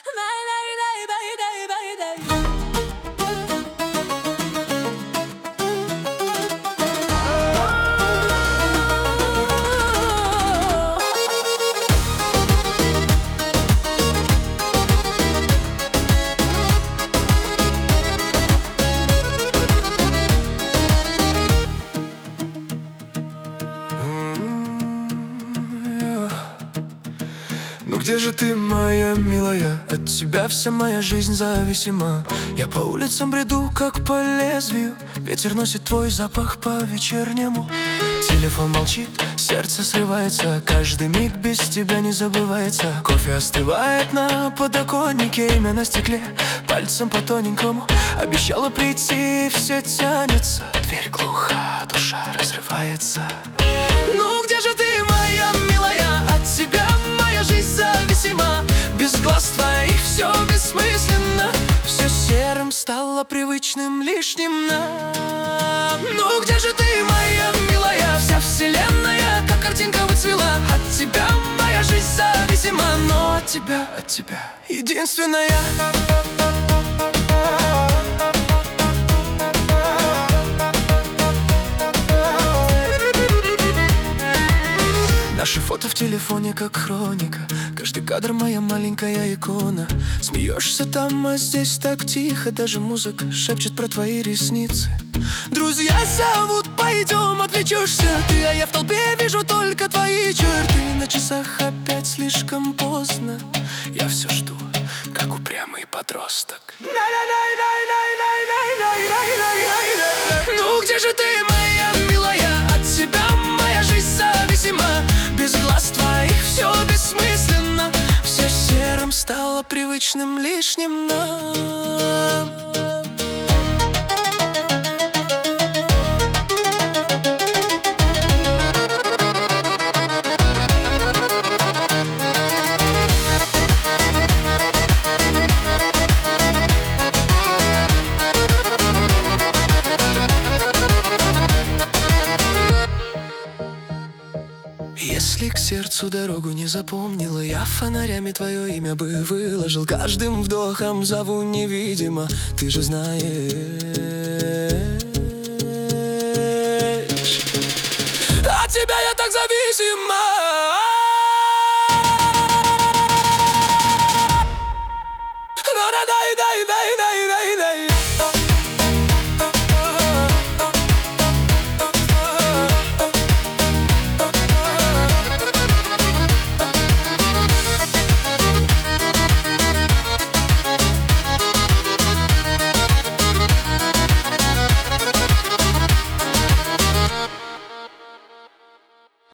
Ну где же ты, моя милая? От тебя вся моя жизнь зависима. Я по улицам бреду, как по лезвию. Ветер носит твой запах по вечернему. Телефон молчит, сердце срывается. Каждый миг без тебя не забывается. Кофе остывает на подоконнике, имя на стекле, пальцем по тоненькому. Обещала прийти, все тянется. Дверь глуха, душа разрывается. Ну где же ты, моя милая? От тебя моя жизнь зависима. Без глаз твоих все бессмысленно. Все серым стало привычным, лишним нам. Ну где же ты, моя милая? Вся вселенная, как картинка выцвела. От тебя моя жизнь зависима. Но от тебя единственная. Наши фото в телефоне, как хроника. Каждый кадр моя маленькая икона. Смеешься там, а здесь так тихо. Даже музыка шепчет про твои ресницы. Друзья зовут, пойдем, отвлечешься ты, а я в толпе вижу только твои черты. На часах опять слишком поздно. Я все жду, как упрямый подросток. Ну где же ты, моя милая? От тебя моя жизнь зависима. Без глаз твоих все бессмысленно. Все серым стало привычным, лишним нам. Если к сердцу дорогу не запомнила, я фонарями твое имя бы выложил. Каждым вдохом зову невидимо, ты же знаешь. От тебя я так зависима.